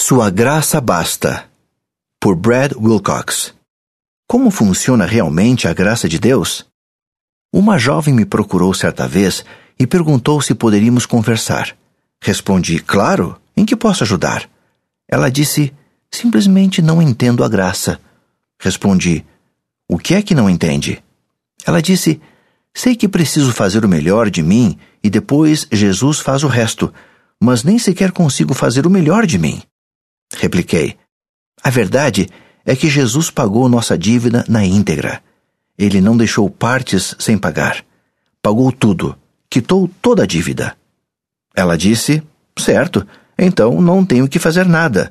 Sua graça basta, por Brad Wilcox. Como funciona realmente a graça de Deus? Uma jovem me procurou certa vez e perguntou se poderíamos conversar. Respondi, claro, em que posso ajudar? Ela disse, simplesmente não entendo a graça. Respondi, o que é que não entende? Ela disse, sei que preciso fazer o melhor de mim e depois Jesus faz o resto, mas nem sequer consigo fazer o melhor de mim. Repliquei, a verdade é que Jesus pagou nossa dívida na íntegra. Ele não deixou partes sem pagar. Pagou tudo, quitou toda a dívida. Ela disse, certo, então não tenho que fazer nada.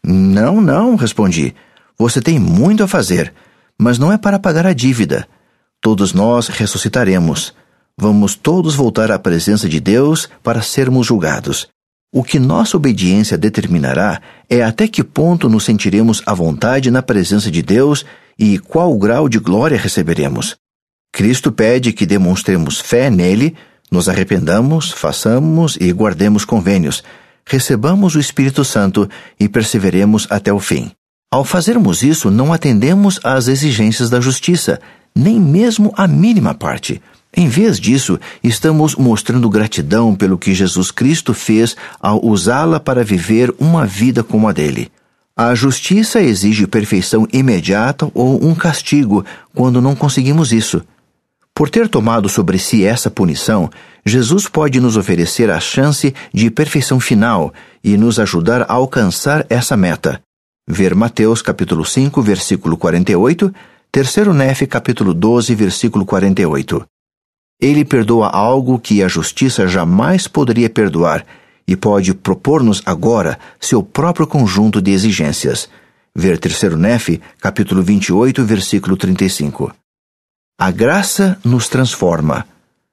Não, respondi. Você tem muito a fazer, mas não é para pagar a dívida. Todos nós ressuscitaremos. Vamos todos voltar à presença de Deus para sermos julgados. O que nossa obediência determinará é até que ponto nos sentiremos à vontade na presença de Deus e qual grau de glória receberemos. Cristo pede que demonstremos fé nele, nos arrependamos, façamos e guardemos convênios, recebamos o Espírito Santo e perseveremos até o fim. Ao fazermos isso, não atendemos às exigências da justiça, nem mesmo a mínima parte. Em vez disso, estamos mostrando gratidão pelo que Jesus Cristo fez ao usá-la para viver uma vida como a dele. A justiça exige perfeição imediata ou um castigo quando não conseguimos isso. Por ter tomado sobre si essa punição, Jesus pode nos oferecer a chance de perfeição final e nos ajudar a alcançar essa meta. Ver Mateus capítulo 5, versículo 48, 3 Nef capítulo 12, versículo 48. Ele perdoa algo que a justiça jamais poderia perdoar e pode propor-nos agora seu próprio conjunto de exigências. Ver 3 Nef, capítulo 28, versículo 35. A graça nos transforma.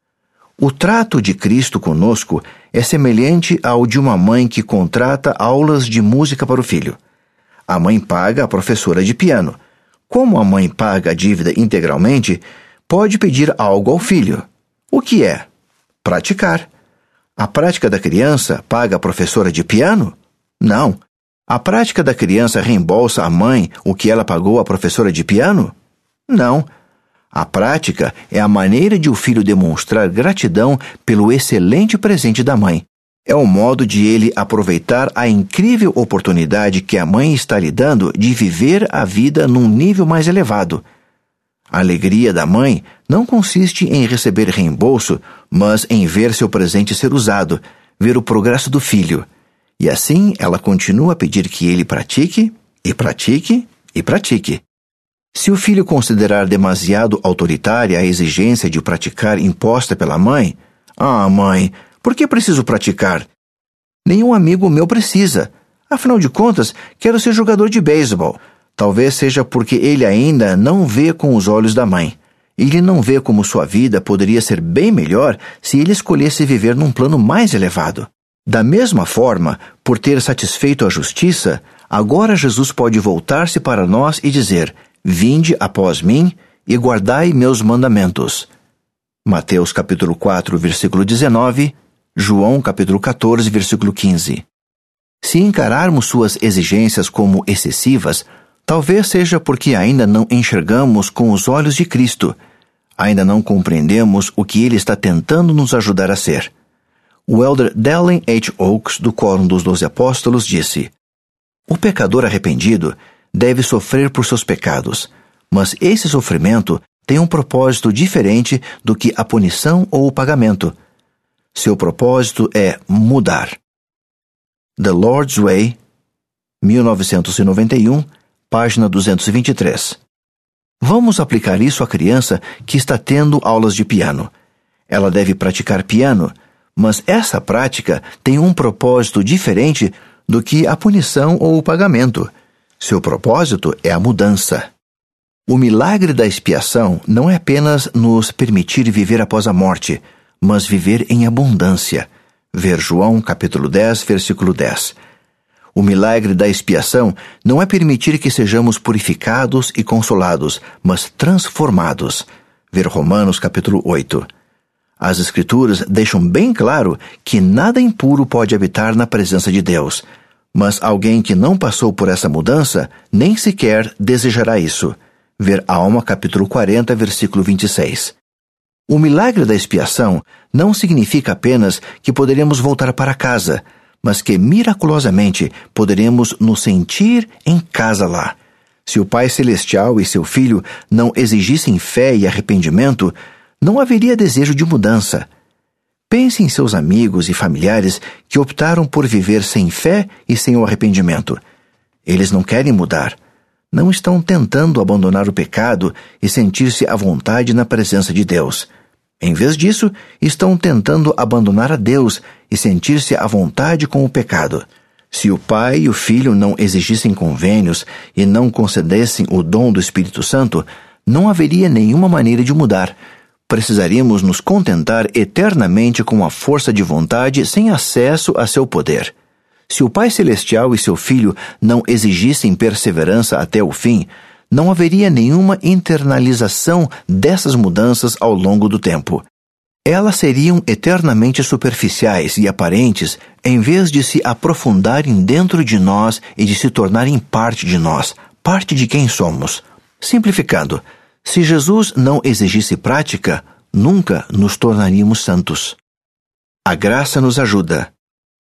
O trato de Cristo conosco é semelhante ao de uma mãe que contrata aulas de música para o filho. A mãe paga a professora de piano. Como a mãe paga a dívida integralmente, pode pedir algo ao filho. O que é? Praticar. A prática da criança paga a professora de piano? Não. A prática da criança reembolsa à mãe o que ela pagou à professora de piano? Não. A prática é a maneira de o filho demonstrar gratidão pelo excelente presente da mãe. É o modo de ele aproveitar a incrível oportunidade que a mãe está lhe dando de viver a vida num nível mais elevado. A alegria da mãe não consiste em receber reembolso, mas em ver seu presente ser usado, ver o progresso do filho. E assim ela continua a pedir que ele pratique, e pratique, e pratique. Se o filho considerar demasiado autoritária a exigência de praticar imposta pela mãe, mãe, por que preciso praticar? Nenhum amigo meu precisa. Afinal de contas, quero ser jogador de beisebol. Talvez seja porque ele ainda não vê com os olhos da mãe. Ele não vê como sua vida poderia ser bem melhor se ele escolhesse viver num plano mais elevado. Da mesma forma, por ter satisfeito a justiça, agora Jesus pode voltar-se para nós e dizer, vinde após mim e guardai meus mandamentos. Mateus capítulo 4, versículo 19, João capítulo 14, versículo 15. Se encararmos suas exigências como excessivas, talvez seja porque ainda não enxergamos com os olhos de Cristo, ainda não compreendemos o que Ele está tentando nos ajudar a ser. O elder Dallin H. Oaks, do Quórum dos 12 Apóstolos, disse, o pecador arrependido deve sofrer por seus pecados, mas esse sofrimento tem um propósito diferente do que a punição ou o pagamento. Seu propósito é mudar. The Lord's Way, 1991, página 223. Vamos aplicar isso à criança que está tendo aulas de piano. Ela deve praticar piano, mas essa prática tem um propósito diferente do que a punição ou o pagamento. Seu propósito é a mudança. O milagre da expiação não é apenas nos permitir viver após a morte, mas viver em abundância. Ver João capítulo 10, versículo 10. O milagre da expiação não é permitir que sejamos purificados e consolados, mas transformados. Ver Romanos capítulo 8. As Escrituras deixam bem claro que nada impuro pode habitar na presença de Deus, Mas alguém que não passou por essa mudança nem sequer desejará isso. Ver Alma, capítulo 40, versículo 26. O milagre da expiação não significa apenas que poderemos voltar para casa, mas que miraculosamente poderemos nos sentir em casa lá. Se o Pai Celestial e seu Filho não exigissem fé e arrependimento, não haveria desejo de mudança. Pense em seus amigos e familiares que optaram por viver sem fé e sem o arrependimento. Eles não querem mudar. Não estão tentando abandonar o pecado e sentir-se à vontade na presença de Deus. Em vez disso, estão tentando abandonar a Deus e sentir-se à vontade com o pecado. Se o Pai e o Filho não exigissem convênios e não concedessem o dom do Espírito Santo, não haveria nenhuma maneira de mudar. Precisaríamos nos contentar eternamente com a força de vontade sem acesso a seu poder. Se o Pai Celestial e seu Filho não exigissem perseverança até o fim, não haveria nenhuma internalização dessas mudanças ao longo do tempo. Elas seriam eternamente superficiais e aparentes, em vez de se aprofundarem dentro de nós e de se tornarem parte de nós, parte de quem somos. Simplificando, se Jesus não exigisse prática, nunca nos tornaríamos santos. A graça nos ajuda.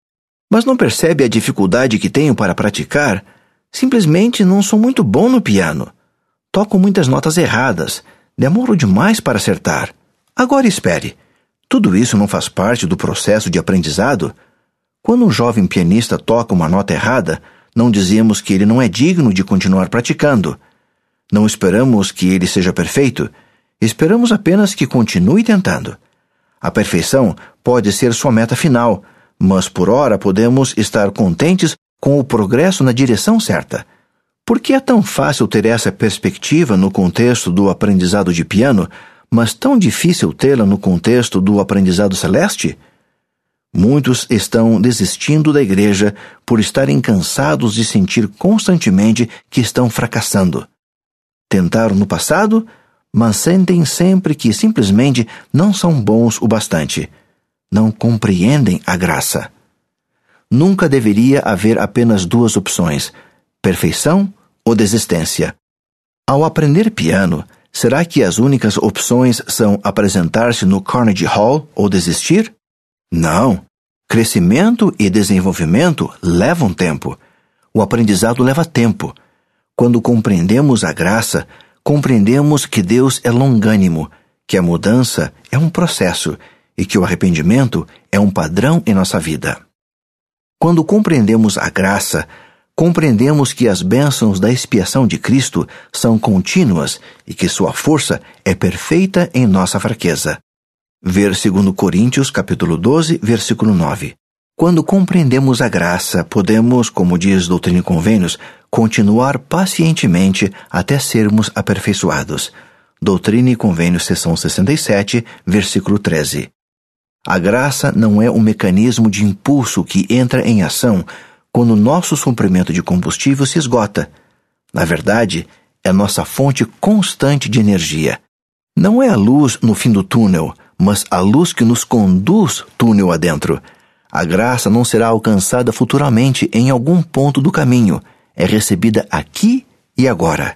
Mas não percebe a dificuldade que tenho para praticar? Simplesmente não sou muito bom no piano. Toco muitas notas erradas. Demoro demais para acertar. Agora espere. Tudo isso não faz parte do processo de aprendizado? Quando um jovem pianista toca uma nota errada, não dizemos que ele não é digno de continuar praticando. Não esperamos que ele seja perfeito. Esperamos apenas que continue tentando. A perfeição pode ser sua meta final, mas por ora podemos estar contentes com o progresso na direção certa. Por que é tão fácil ter essa perspectiva no contexto do aprendizado de piano, mas tão difícil tê-la no contexto do aprendizado celeste? Muitos estão desistindo da igreja por estarem cansados de sentir constantemente que estão fracassando. Tentaram no passado, mas sentem sempre que simplesmente não são bons o bastante. Não compreendem a graça. Nunca deveria haver apenas duas opções: perfeição ou desistência. Ao aprender piano, será que as únicas opções são apresentar-se no Carnegie Hall ou desistir? Não. Crescimento e desenvolvimento levam tempo. O aprendizado leva tempo. Quando compreendemos a graça, compreendemos que Deus é longânimo, que a mudança é um processo e que o arrependimento é um padrão em nossa vida. Quando compreendemos a graça, compreendemos que as bênçãos da expiação de Cristo são contínuas e que sua força é perfeita em nossa fraqueza. Ver 2 Coríntios, capítulo 12, versículo 9. Quando compreendemos a graça, podemos, como diz Doutrina e Convênios, continuar pacientemente até sermos aperfeiçoados. Doutrina e Convênios, seção 67, versículo 13. A graça não é um mecanismo de impulso que entra em ação quando nosso suprimento de combustível se esgota. Na verdade, é nossa fonte constante de energia. Não é a luz no fim do túnel, mas a luz que nos conduz túnel adentro. A graça não será alcançada futuramente em algum ponto do caminho. É recebida aqui e agora.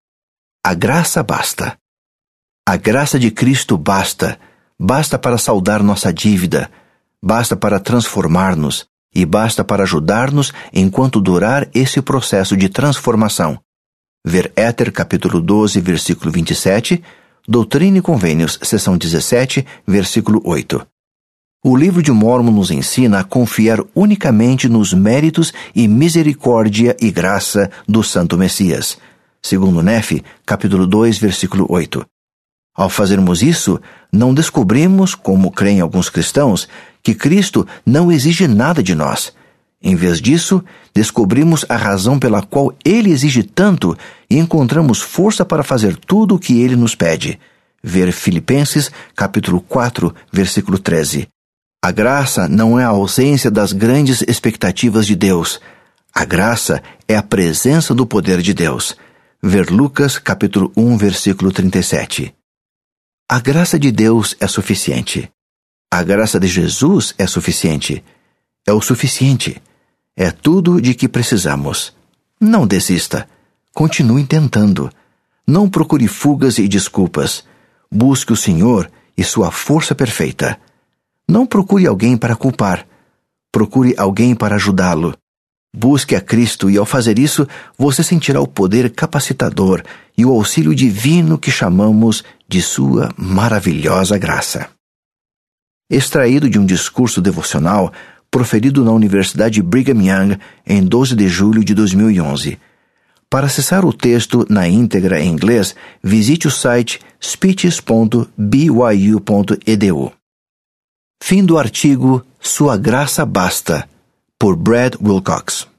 A graça basta. A graça de Cristo basta. Basta para saldar nossa dívida. Basta para transformar-nos. E basta para ajudar-nos enquanto durar esse processo de transformação. Ver Éter, capítulo 12, versículo 27, Doutrina e Convênios, seção 17, versículo 8. O livro de Mórmon nos ensina a confiar unicamente nos méritos e misericórdia e graça do Santo Messias. Segundo Nefe, capítulo 2, versículo 8. Ao fazermos isso, não descobrimos, como creem alguns cristãos, que Cristo não exige nada de nós. Em vez disso, descobrimos a razão pela qual Ele exige tanto e encontramos força para fazer tudo o que Ele nos pede. Ver Filipenses, capítulo 4, versículo 13. A graça não é a ausência das grandes expectativas de Deus. A graça é a presença do poder de Deus. Ver Lucas, capítulo 1, versículo 37. A graça de Deus é suficiente. A graça de Jesus é suficiente. É o suficiente. É tudo de que precisamos. Não desista. Continue tentando. Não procure fugas e desculpas. Busque o Senhor e sua força perfeita. Não procure alguém para culpar. Procure alguém para ajudá-lo. Busque a Cristo e, ao fazer isso, você sentirá o poder capacitador e o auxílio divino que chamamos de sua maravilhosa graça. Extraído de um discurso devocional proferido na Universidade Brigham Young em 12 de julho de 2011. Para acessar o texto na íntegra em inglês, visite o site speeches.byu.edu. Fim do artigo Sua Graça Basta, por Brad Wilcox.